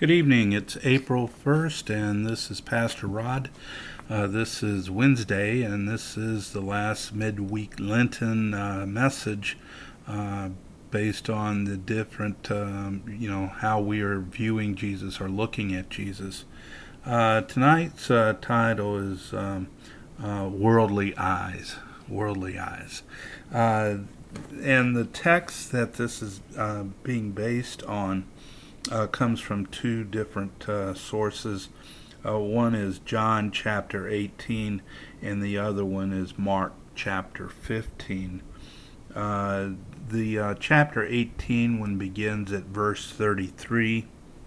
Good evening. It's April 1st, and this is Pastor Rod. This is Wednesday, and this is the last midweek Lenten message based on the different, how we are viewing Jesus or looking at Jesus. Tonight's title is Worldly Eyes. Worldly Eyes. And the text that this is being based on comes from two different sources. One is John chapter 18, and the other one is Mark chapter 15. The chapter 18 one begins at verse 33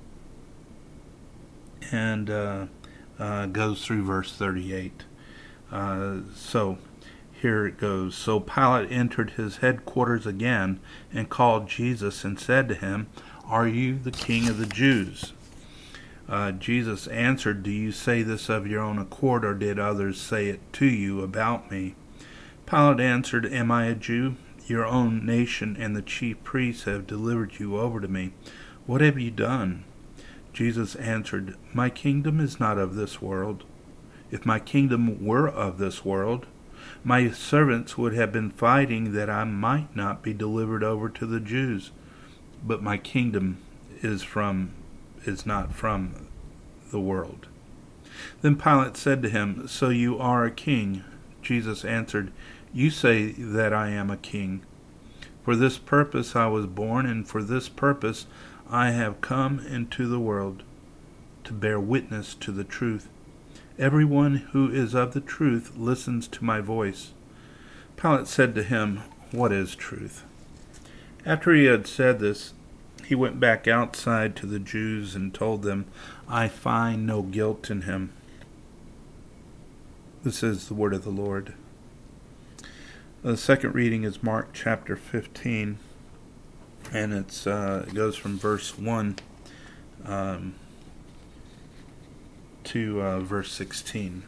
and goes through verse 38. So here it goes. So Pilate entered his headquarters again and called Jesus and said to him, "Are you the king of the Jews?" Jesus answered, "Do you say this of your own accord, or did others say it to you about me?" Pilate answered, "Am I a Jew? Your own nation and the chief priests have delivered you over to me. What have you done?" Jesus answered, "My kingdom is not of this world. If my kingdom were of this world, my servants would have been fighting that I might not be delivered over to the Jews. But my kingdom is not from the world." Then Pilate said to him, "So you are a king?" Jesus answered, "You say that I am a king. For this purpose I was born, and for this purpose I have come into the world, to bear witness to the truth. Everyone who is of the truth listens to my voice." Pilate said to him, "What is truth?" After he had said this, he went back outside to the Jews and told them, "I find no guilt in him." This is the word of the Lord. The second reading is Mark chapter 15, and it goes from verse 1 to verse 16.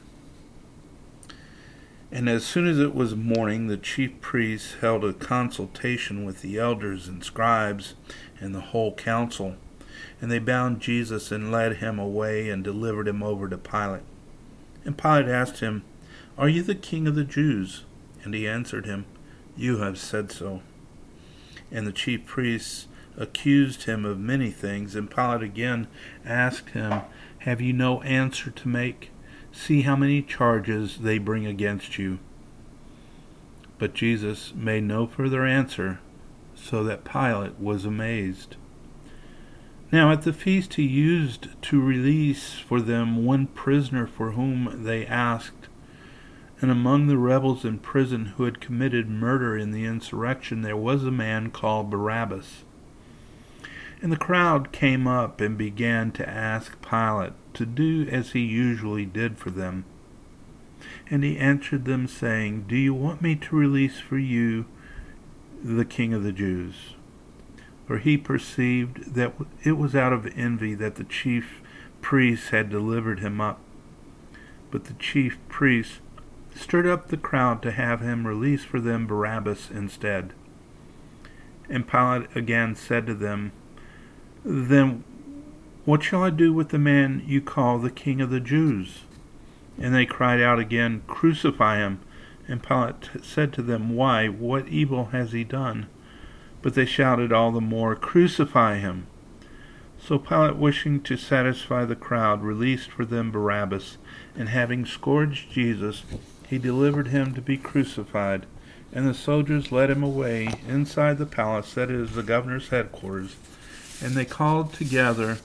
And as soon as it was morning, the chief priests held a consultation with the elders and scribes and the whole council. And they bound Jesus and led him away and delivered him over to Pilate. And Pilate asked him, "Are you the king of the Jews?" And he answered him, "You have said so." And the chief priests accused him of many things. And Pilate again asked him, "Have you no answer to make? See how many charges they bring against you." But Jesus made no further answer, so that Pilate was amazed. Now at the feast he used to release for them one prisoner for whom they asked. And among the rebels in prison who had committed murder in the insurrection there was a man called Barabbas. And the crowd came up and began to ask Pilate to do as he usually did for them. And he answered them, saying, "Do you want me to release for you the king of the Jews?" For he perceived that it was out of envy that the chief priests had delivered him up. But the chief priests stirred up the crowd to have him release for them Barabbas instead. And Pilate again said to them, "Then what shall I do with the man you call the king of the Jews?" And they cried out again, "Crucify him." And Pilate said to them, "Why, what evil has he done?" But they shouted all the more, "Crucify him." So Pilate, wishing to satisfy the crowd, released for them Barabbas, and having scourged Jesus, he delivered him to be crucified. And the soldiers led him away inside the palace, that is, the governor's headquarters, and they called together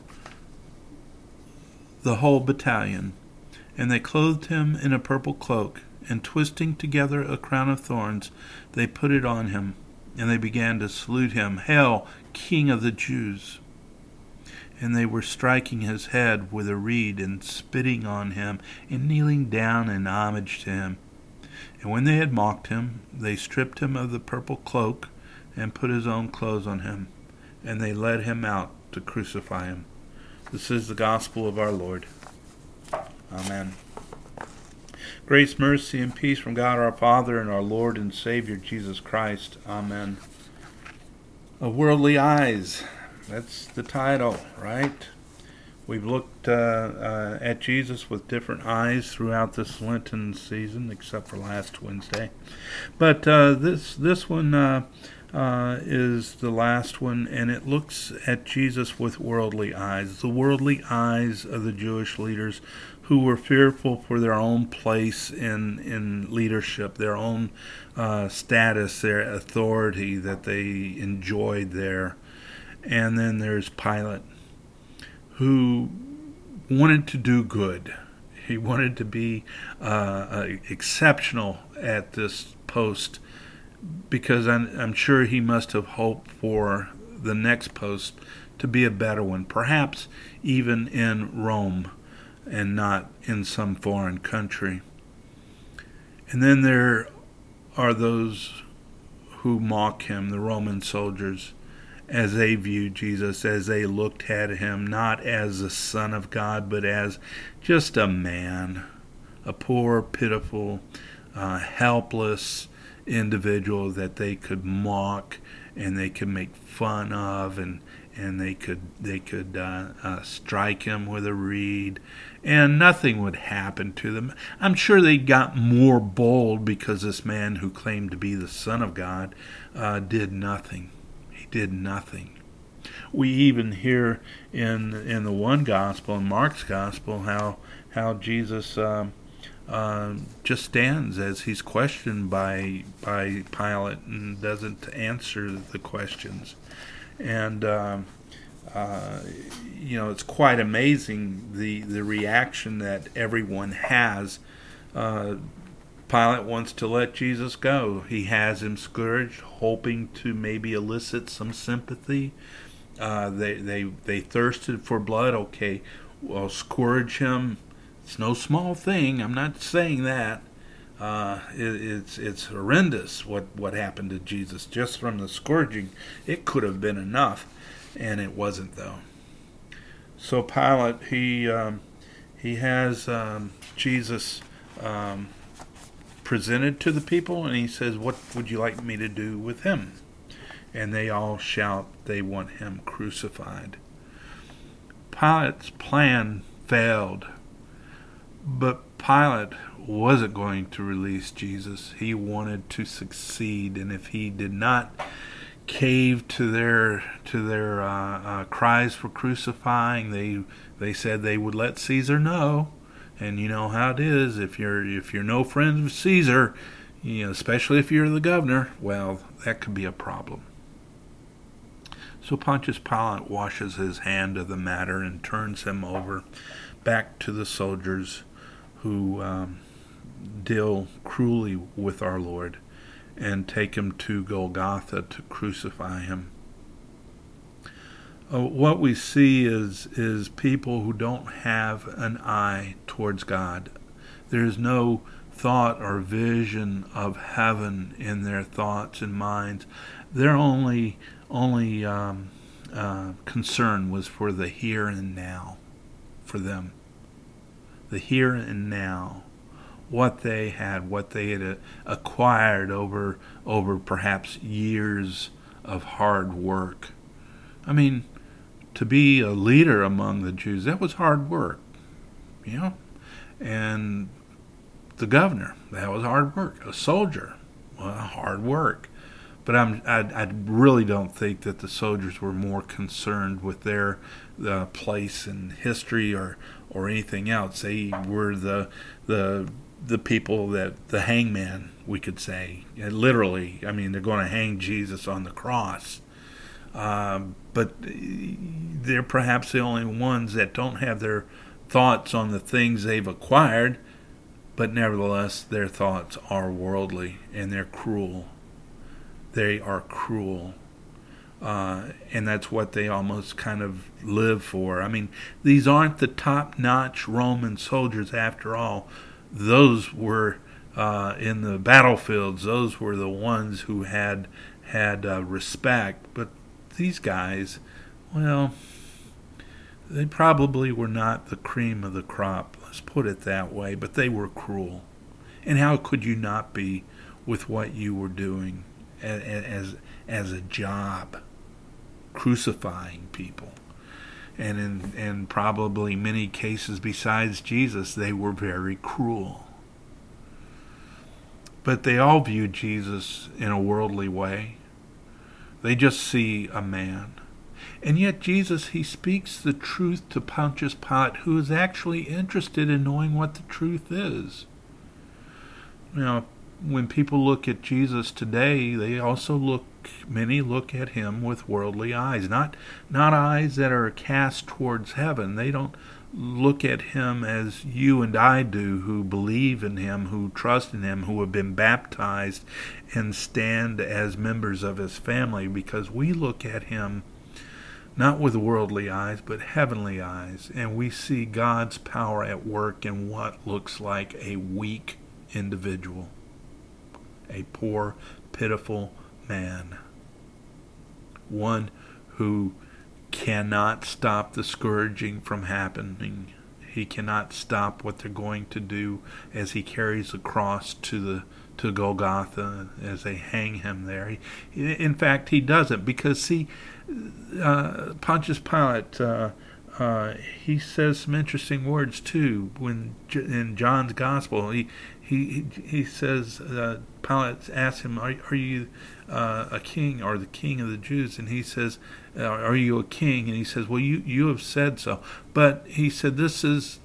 the whole battalion. And they clothed him in a purple cloak, and twisting together a crown of thorns, they put it on him. And they began to salute him, "Hail, King of the Jews!" And they were striking his head with a reed, and spitting on him, and kneeling down in homage to him. And when they had mocked him, they stripped him of the purple cloak, and put his own clothes on him. And they led him out to crucify him. This is the gospel of our Lord. Amen. Grace, mercy, and peace from God our Father and our Lord and Savior Jesus Christ. Amen. Of Worldly Eyes. That's the title, right? We've looked at Jesus with different eyes throughout this Lenten season, except for last Wednesday. But this one is the last one, and it looks at Jesus with worldly eyes, the worldly eyes of the Jewish leaders who were fearful for their own place in leadership, their own status, their authority that they enjoyed there. And then there's Pilate, who wanted to do good. He wanted to be exceptional at this post, because I'm sure he must have hoped for the next post to be a better one, perhaps even in Rome and not in some foreign country. And then there are those who mock him, the Roman soldiers, as they viewed Jesus, as they looked at him, not as the Son of God, but as just a man, a poor, pitiful, helpless individual that they could mock and they could make fun of, and they could strike him with a reed, and nothing would happen to them. I'm sure they got more bold because this man who claimed to be the Son of God did nothing. Did nothing. We even hear in the one gospel, in Mark's gospel, how Jesus just stands as he's questioned by Pilate and doesn't answer the questions. And it's quite amazing the reaction that everyone has. Pilate wants to let Jesus go. He has him scourged, hoping to maybe elicit some sympathy. They thirsted for blood. Okay, well, scourge him. It's no small thing. I'm not saying that. It's horrendous what happened to Jesus just from the scourging. It could have been enough, and it wasn't, though. So Pilate, he has Jesus presented to the people, and he says, "What would you like me to do with him?" And they all shout they want him crucified. Pilate's plan failed, but Pilate wasn't going to release Jesus. He wanted to succeed, and if he did not cave to their cries for crucifying, they said they would let Caesar know. And you know how it is, if you're no friends with Caesar, especially if you're the governor, well, that could be a problem. So Pontius Pilate washes his hand of the matter and turns him over back to the soldiers who deal cruelly with our Lord and take him to Golgotha to crucify him. What we see is people who don't have an eye towards God. There is no thought or vision of heaven in their thoughts and minds. Their only concern was for the here and now, for them. The here and now, what they had acquired over perhaps years of hard work. I mean, to be a leader among the Jews, that was hard work, and the governor, that was hard work. A soldier, well, hard work. But I really don't think that the soldiers were more concerned with their place in history or anything else. They were the people that the hangman, we could say, literally. I mean, they're going to hang Jesus on the cross. But they're perhaps the only ones that don't have their thoughts on the things they've acquired, but nevertheless their thoughts are worldly and they're cruel. They are cruel. And that's what they almost kind of live for. I mean, these aren't the top-notch Roman soldiers after all. Those were in the battlefields. Those were the ones who had respect. But these guys, well, they probably were not the cream of the crop, let's put it that way, but they were cruel. And how could you not be with what you were doing as a job, crucifying people? And in probably many cases besides Jesus, they were very cruel. But they all viewed Jesus in a worldly way. They just see a man. And yet Jesus, he speaks the truth to Pontius Pilate, who is actually interested in knowing what the truth is. Now, when people look at Jesus today, many look at him with worldly eyes, not eyes that are cast towards heaven. They don't look at him as you and I do, who believe in him, who trust in him, who have been baptized and stand as members of his family, because we look at him not with worldly eyes, but heavenly eyes, and we see God's power at work in what looks like a weak individual, a poor, pitiful man, one who cannot stop the scourging from happening. He cannot stop what they're going to do as he carries the cross to Golgotha, as they hang him there. In fact, he doesn't, because see, Pontius Pilate, he says some interesting words too. When in John's Gospel, he says, Pilate asks him, "Are you a king, or the king of the Jews?" And he says, "Are you a king?" And he says, "Well, you have said so." But he said, "This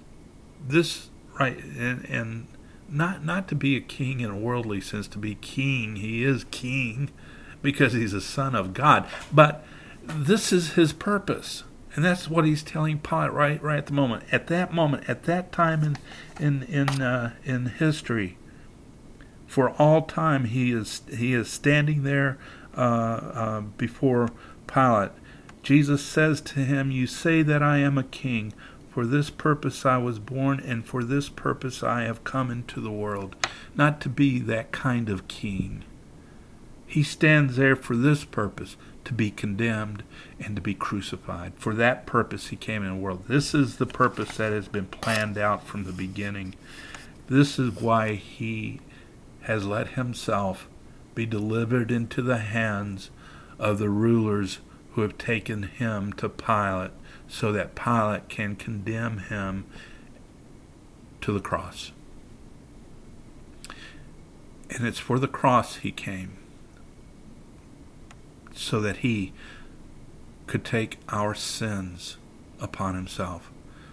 right," and not to be a king in a worldly sense. To be king, he is king because he's a son of God. But this is his purpose. And that's what he's telling Pilate right at the moment. At that time in history, for all time, he is standing there before Pilate. Jesus says to him, "You say that I am a king. For this purpose I was born, and for this purpose I have come into the world, not to be that kind of king." He stands there for this purpose, to be condemned and to be crucified. For that purpose he came in the world. This is the purpose that has been planned out from the beginning. This is why he has let himself be delivered into the hands of the rulers who have taken him to Pilate, so that Pilate can condemn him to the cross. And it's for the cross he came, so that he could take our sins upon himself.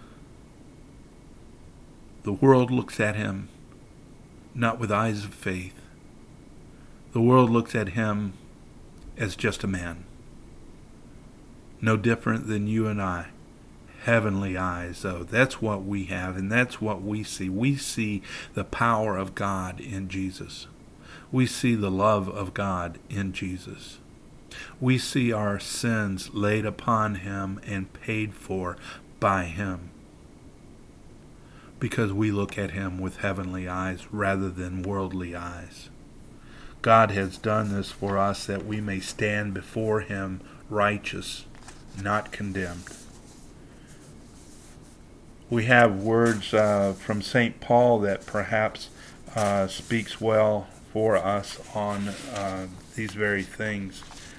The world looks at him not with eyes of faith. The world looks at him as just a man, no different than you and I. Heavenly eyes, though. That's what we have, and that's what we see. We see the power of God in Jesus. We see the love of God in Jesus. We see our sins laid upon him and paid for by him, because we look at him with heavenly eyes rather than worldly eyes. God has done this for us, that we may stand before him righteous, not condemned. We have words from St. Paul that perhaps speaks well for us on these very things.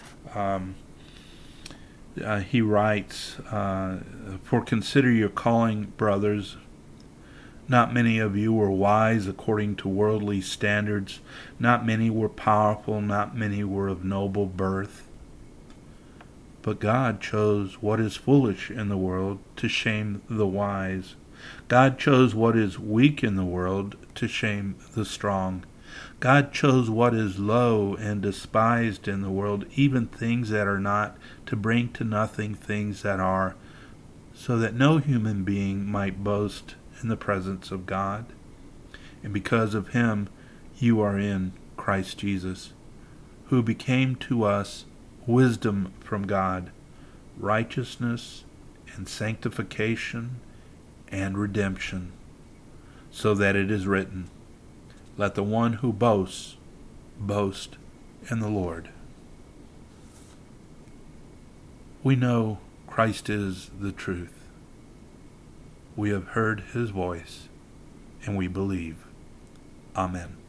He writes, "For consider your calling, brothers. Not many of you were wise according to worldly standards. Not many were powerful. Not many were of noble birth. But God chose what is foolish in the world to shame the wise. God chose what is weak in the world to shame the strong. God chose what is low and despised in the world, even things that are not, to bring to nothing things that are, so that no human being might boast in the presence of God. And because of him you are in Christ Jesus, who became to us wisdom from God, righteousness and sanctification and redemption, so that it is written, let the one who boasts, boast in the Lord." We know Christ is the truth. We have heard his voice, and we believe. Amen.